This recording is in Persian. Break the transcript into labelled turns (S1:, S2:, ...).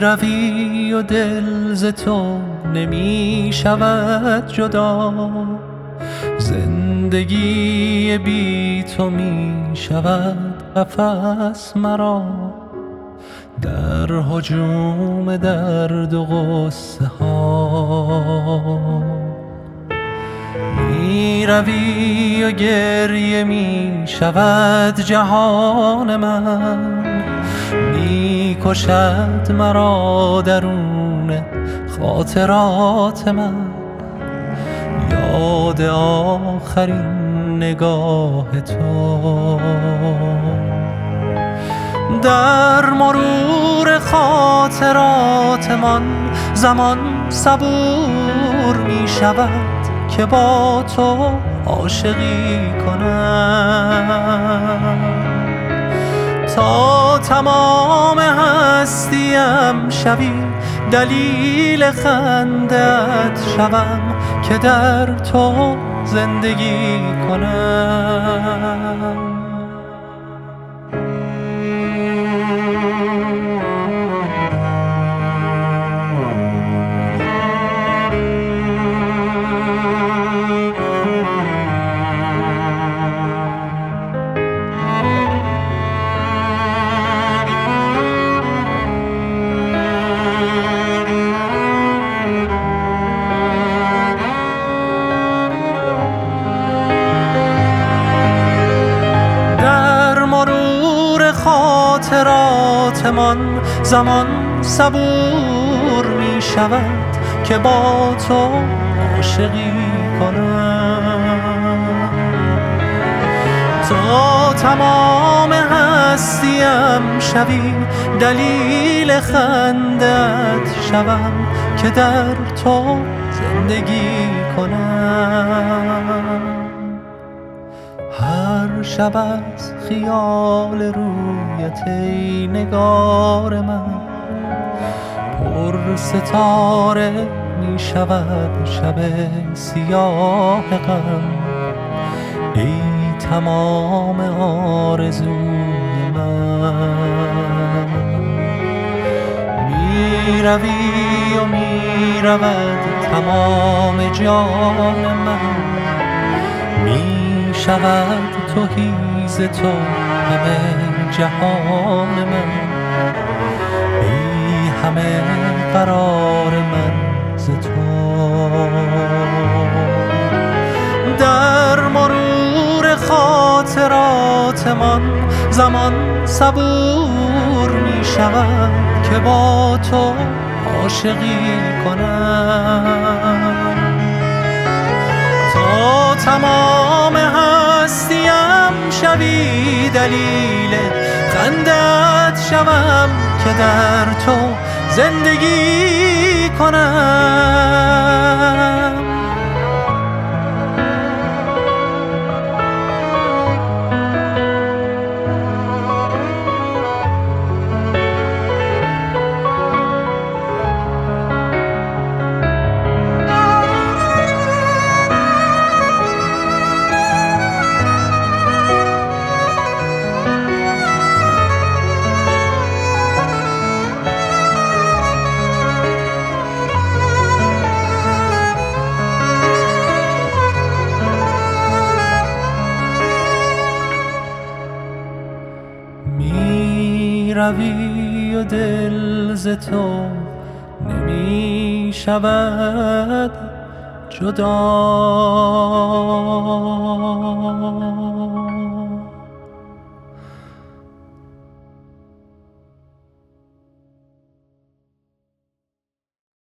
S1: روی و دل ز تو نمی شود جدا، زندگی بی تو می شود قفس مرا. در هجوم درد و غصه ها می روی و گریه می شود جهان من، می کشد مرا درون خاطرات من. یاد آخرین نگاه تو در مرور خاطراتمان زمان صبور می شود که با تو عاشقی کنم. تا تمام هستیم شوی دلیل خندت شوم که در تو زندگی کنم. خاطراتمان زمان صبور می شود که با تو عاشقی کنم. تا تمام هستیم شوی دلیل خندت شوم که در تو زندگی کنم. هر شب از خیال رویت ای نگار من پر ستاره می شود شب سیاه غم. ای تمام آرزوی من، می روی و می رود تمام جان من. می شود تهی ز تو همه جهان من. ای همه قرار من ز تو در مرور خاطراتمان زمان صبور می شود که با تو عاشقی کنم. تا تمام هستیم شوی دلیل خندت شوم که در تو زندگی کنم. روی و دل ز تو نمی شود جدا.